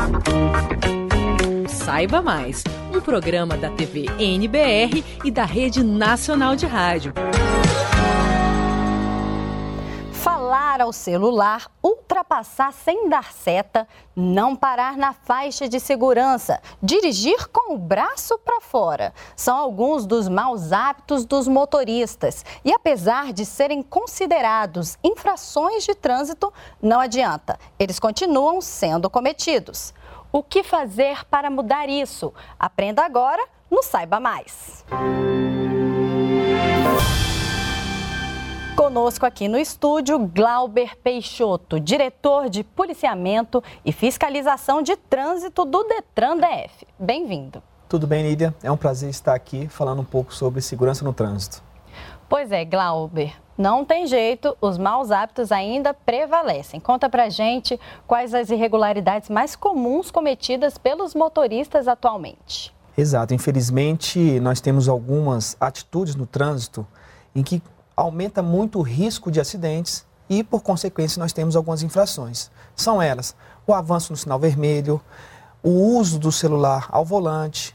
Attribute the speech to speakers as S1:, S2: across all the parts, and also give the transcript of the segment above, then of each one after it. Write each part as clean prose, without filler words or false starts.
S1: Saiba Mais, um programa da TV NBR e da Rede Nacional de Rádio.
S2: Falar ao celular, ultrapassar sem dar seta, não parar na faixa de segurança, dirigir com o braço para fora. São alguns dos maus hábitos dos motoristas. E apesar de serem considerados infrações de trânsito, não adianta. Eles continuam sendo cometidos. O que fazer para mudar isso? Aprenda agora no Saiba Mais. Conosco aqui no estúdio, Glauber Peixoto, diretor de policiamento e fiscalização de trânsito do Detran DF. Bem-vindo.
S3: Tudo bem, Lídia? É um prazer estar aqui falando um pouco sobre segurança no trânsito.
S2: Pois é, Glauber, não tem jeito, os maus hábitos ainda prevalecem. Conta pra gente quais as irregularidades mais comuns cometidas pelos motoristas atualmente.
S3: Exato, infelizmente nós temos algumas atitudes no trânsito em que aumenta muito o risco de acidentes e, por consequência, nós temos algumas infrações. São elas: o avanço no sinal vermelho, o uso do celular ao volante,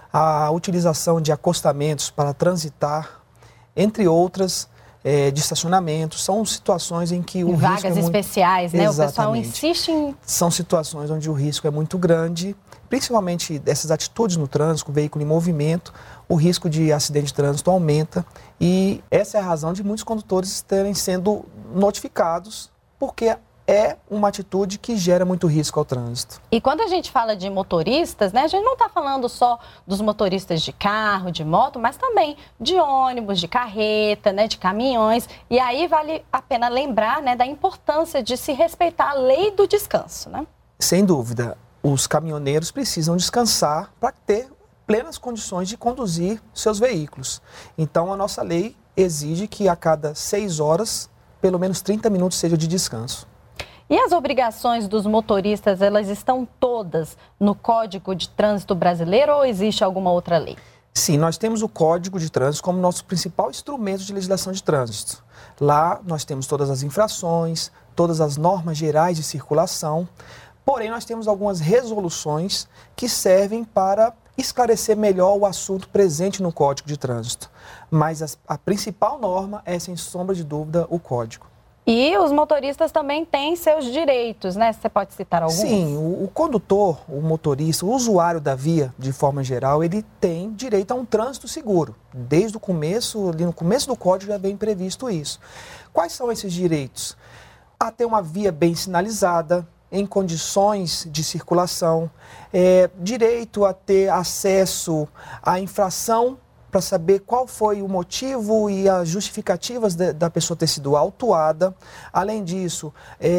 S3: a utilização de acostamentos para transitar, entre outras, de estacionamento. São situações em que o risco
S2: vagas
S3: é muito...
S2: especiais, né?
S3: Exatamente.
S2: O pessoal insiste em...
S3: São situações onde o risco é muito grande, principalmente dessas atitudes no trânsito, veículo em movimento, o risco de acidente de trânsito aumenta e essa é a razão de muitos condutores terem sendo notificados, porque é uma atitude que gera muito risco ao trânsito.
S2: E quando a gente fala de motoristas, né, a gente não está falando só dos motoristas de carro, de moto, mas também de ônibus, de carreta, né, de caminhões. E aí vale a pena lembrar, né, da importância de se respeitar a lei do descanso, né?
S3: Sem dúvida, os caminhoneiros precisam descansar para ter plenas condições de conduzir seus veículos. Então, a nossa lei exige que a cada 6 horas, pelo menos 30 minutos seja de descanso.
S2: E as obrigações dos motoristas, elas estão todas no Código de Trânsito Brasileiro ou existe alguma outra lei?
S3: Sim, nós temos o Código de Trânsito como nosso principal instrumento de legislação de trânsito. Lá nós temos todas as infrações, todas as normas gerais de circulação, porém nós temos algumas resoluções que servem para esclarecer melhor o assunto presente no Código de Trânsito. Mas a principal norma é, sem sombra de dúvida, o Código.
S2: E os motoristas também têm seus direitos, né? Você pode citar alguns?
S3: Sim, o condutor, o motorista, o usuário da via, de forma geral, ele tem direito a um trânsito seguro. Desde o começo, ali no começo do Código já vem previsto isso. Quais são esses direitos? A ter uma via bem sinalizada, em condições de circulação, direito a ter acesso à infração para saber qual foi o motivo e as justificativas da pessoa ter sido autuada. Além disso,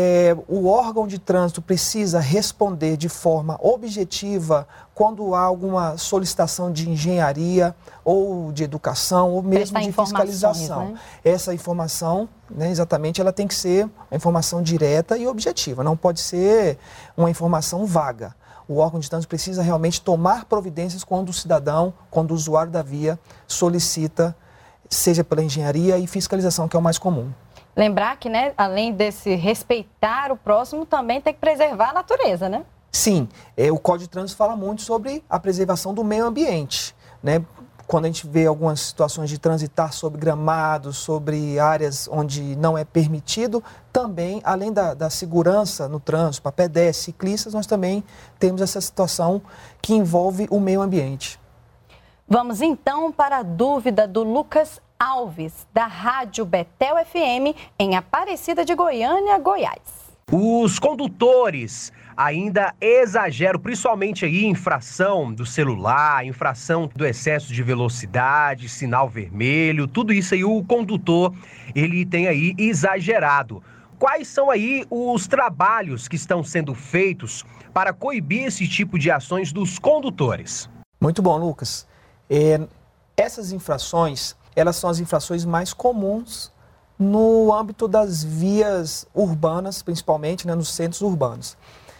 S3: o órgão de trânsito precisa responder de forma objetiva quando há alguma solicitação de engenharia ou de educação ou mesmo de fiscalização. Né? Essa informação, né, exatamente, ela tem que ser uma informação direta e objetiva, não pode ser uma informação vaga. O órgão de trânsito precisa realmente tomar providências quando o cidadão, quando o usuário da via solicita, seja pela engenharia e fiscalização, que é o mais comum.
S2: Lembrar que, né, além desse respeitar o próximo, também tem que preservar a natureza, né?
S3: Sim, o Código de Trânsito fala muito sobre a preservação do meio ambiente, né? Quando a gente vê algumas situações de transitar sobre gramados, sobre áreas onde não é permitido, também, além da segurança no trânsito, para pedestres, ciclistas, nós também temos essa situação que envolve o meio ambiente.
S2: Vamos então para a dúvida do Lucas Alves, da Rádio Betel FM, em Aparecida de Goiânia, Goiás.
S4: Os condutores ainda exageram, principalmente aí infração do celular, infração do excesso de velocidade, sinal vermelho, tudo isso aí o condutor, ele tem aí exagerado. Quais são aí os trabalhos que estão sendo feitos para coibir esse tipo de ações dos condutores?
S3: Muito bom, Lucas. Essas infrações, elas são as infrações mais comuns no âmbito das vias urbanas, principalmente, né, nos centros urbanos.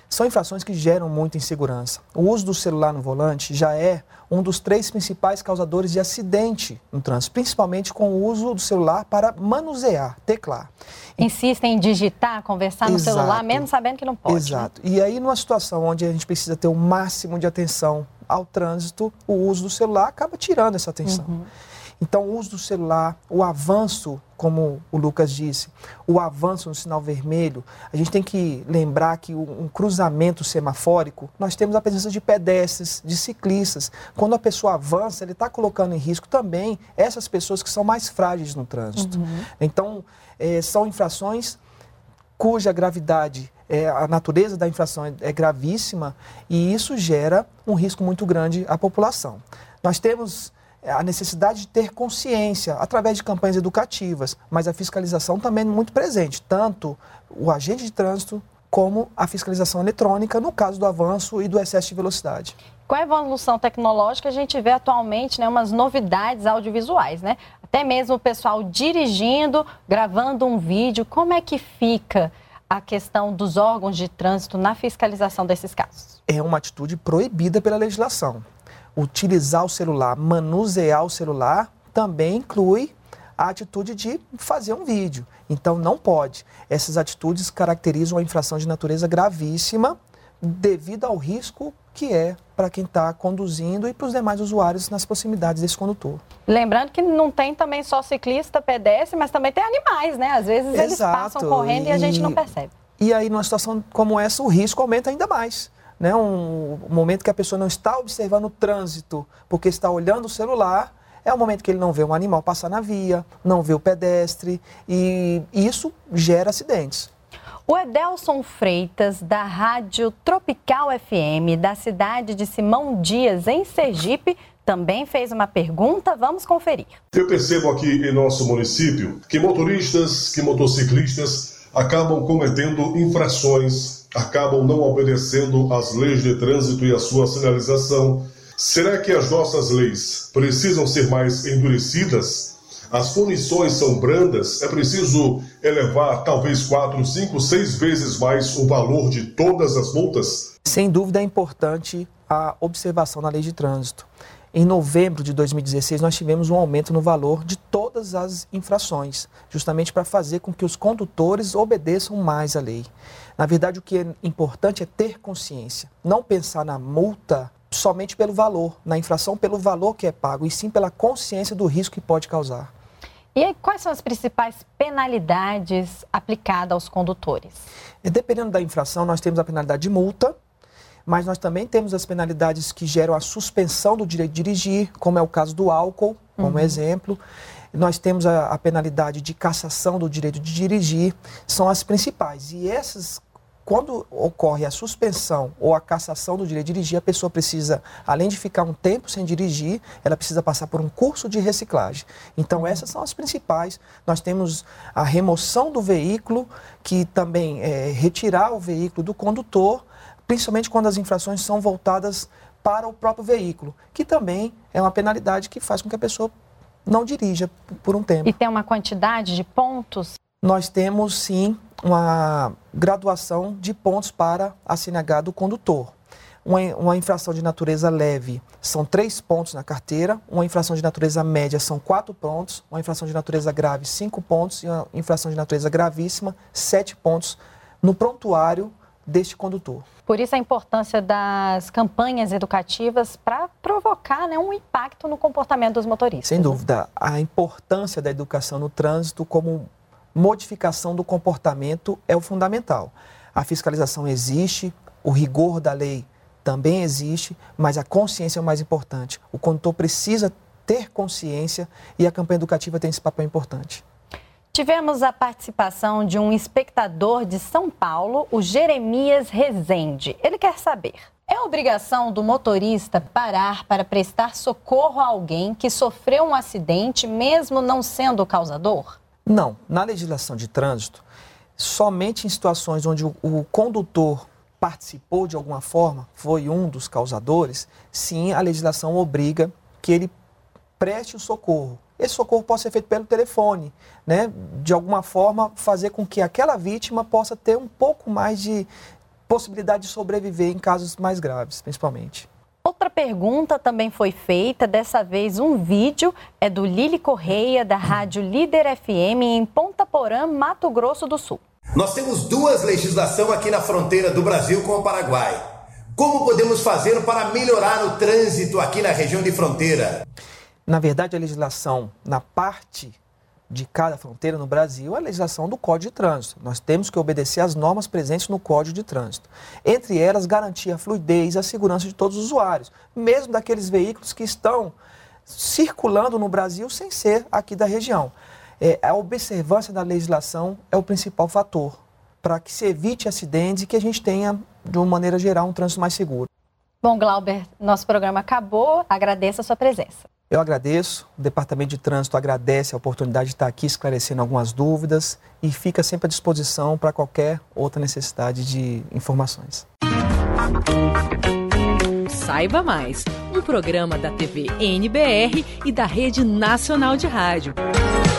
S3: são infrações que geram muita insegurança. O uso do celular no volante já é um dos 3 principais causadores de acidente no trânsito, principalmente com o uso do celular para manusear, teclar.
S2: Insistem em digitar, conversar no celular, mesmo sabendo que não pode.
S3: Exato. Né? E aí, numa situação onde a gente precisa ter o máximo de atenção ao trânsito, o uso do celular acaba tirando essa atenção. Então, o uso do celular, o avanço, como o Lucas disse, o avanço no sinal vermelho, a gente tem que lembrar que um cruzamento semafórico, nós temos a presença de pedestres, de ciclistas. Quando a pessoa avança, ele está colocando em risco também essas pessoas que são mais frágeis no trânsito. Então, são infrações cuja gravidade, a natureza da infração é gravíssima e isso gera um risco muito grande à população. Nós temos a necessidade de ter consciência através de campanhas educativas, mas a fiscalização também é muito presente, tanto o agente de trânsito como a fiscalização eletrônica no caso do avanço e do excesso de velocidade.
S2: Com a evolução tecnológica, a gente vê atualmente, né, umas novidades audiovisuais, né? Até mesmo o pessoal dirigindo, gravando um vídeo. Como é que fica a questão dos órgãos de trânsito na fiscalização desses casos? É
S3: uma atitude proibida pela legislação. Utilizar o celular, manusear o celular, também inclui a atitude de fazer um vídeo. Então, não pode. Essas atitudes caracterizam a infração de natureza gravíssima devido ao risco que é para quem está conduzindo e para os demais usuários nas proximidades desse condutor.
S2: Lembrando que não tem também só ciclista, pedestre, mas também tem animais, né? Às vezes eles passam correndo e a gente não percebe.
S3: E aí, numa situação como essa, o risco aumenta ainda mais. Né? Um momento que a pessoa não está observando o trânsito porque está olhando o celular, é o momento que ele não vê um animal passar na via, não vê o pedestre e isso gera acidentes.
S2: O Edelson Freitas, da Rádio Tropical FM, da cidade de Simão Dias, em Sergipe, também fez uma pergunta. Vamos conferir.
S5: Eu percebo aqui em nosso município que motoristas, que motociclistas acabam cometendo infrações, acabam não obedecendo às leis de trânsito e a sua sinalização. Será que as nossas leis precisam ser mais endurecidas? As punições são brandas? É preciso elevar talvez 4, 5, 6 vezes mais o valor de todas as multas?
S3: Sem dúvida é importante a observação na lei de trânsito. Em novembro de 2016, nós tivemos um aumento no valor de todas as infrações, justamente para fazer com que os condutores obedeçam mais à lei. Na verdade, o que é importante é ter consciência, não pensar na multa somente pelo valor, na infração pelo valor que é pago, e sim pela consciência do risco que pode causar.
S2: E aí, quais são as principais penalidades aplicadas aos condutores?
S3: Dependendo da infração, nós temos a penalidade de multa, mas nós também temos as penalidades que geram a suspensão do direito de dirigir, como é o caso do álcool, como exemplo. Nós temos a penalidade de cassação do direito de dirigir, são as principais. E essas, quando ocorre a suspensão ou a cassação do direito de dirigir, a pessoa precisa, além de ficar um tempo sem dirigir, ela precisa passar por um curso de reciclagem. Então, essas são as principais. Nós temos a remoção do veículo, que também é retirar o veículo do condutor, principalmente quando as infrações são voltadas para o próprio veículo, que também é uma penalidade que faz com que a pessoa não dirija por um tempo.
S2: E tem uma quantidade de pontos?
S3: Nós temos, sim, uma graduação de pontos para a CNH do condutor. Uma infração de natureza leve são 3 pontos na carteira, uma infração de natureza média são 4 pontos, uma infração de natureza grave 5 pontos e uma infração de natureza gravíssima 7 pontos no prontuário deste condutor.
S2: Por isso a importância das campanhas educativas para provocar, né, um impacto no comportamento dos motoristas.
S3: Sem dúvida, a importância da educação no trânsito como modificação do comportamento é o fundamental. A fiscalização existe, o rigor da lei também existe, mas a consciência é o mais importante. O condutor precisa ter consciência e a campanha educativa tem esse papel importante.
S2: Tivemos a participação de um espectador de São Paulo, o Jeremias Rezende. Ele quer saber: é obrigação do motorista parar para prestar socorro a alguém que sofreu um acidente, mesmo não sendo o causador?
S3: Não. Na legislação de trânsito, somente em situações onde o condutor participou de alguma forma, foi um dos causadores, sim, a legislação obriga que ele preste o socorro. Esse socorro pode ser feito pelo telefone, né? De alguma forma fazer com que aquela vítima possa ter um pouco mais de possibilidade de sobreviver em casos mais graves, principalmente.
S2: Outra pergunta também foi feita, dessa vez um vídeo, é do Lili Correia, da Rádio Líder FM, em Ponta Porã, Mato Grosso do Sul.
S6: Nós temos 2 legislações aqui na fronteira do Brasil com o Paraguai. Como podemos fazer para melhorar o trânsito aqui na região de fronteira?
S3: Na verdade, a legislação na parte de cada fronteira no Brasil é a legislação do Código de Trânsito. Nós temos que obedecer às normas presentes no Código de Trânsito. Entre elas, garantir a fluidez e a segurança de todos os usuários, mesmo daqueles veículos que estão circulando no Brasil sem ser aqui da região. A observância da legislação é o principal fator para que se evite acidentes e que a gente tenha, de uma maneira geral, um trânsito mais seguro.
S2: Bom, Glauber, nosso programa acabou. Agradeço a sua presença.
S3: Eu agradeço, o Departamento de Trânsito agradece a oportunidade de estar aqui esclarecendo algumas dúvidas e fica sempre à disposição para qualquer outra necessidade de informações.
S1: Saiba Mais, um programa da TV NBR e da Rede Nacional de Rádio.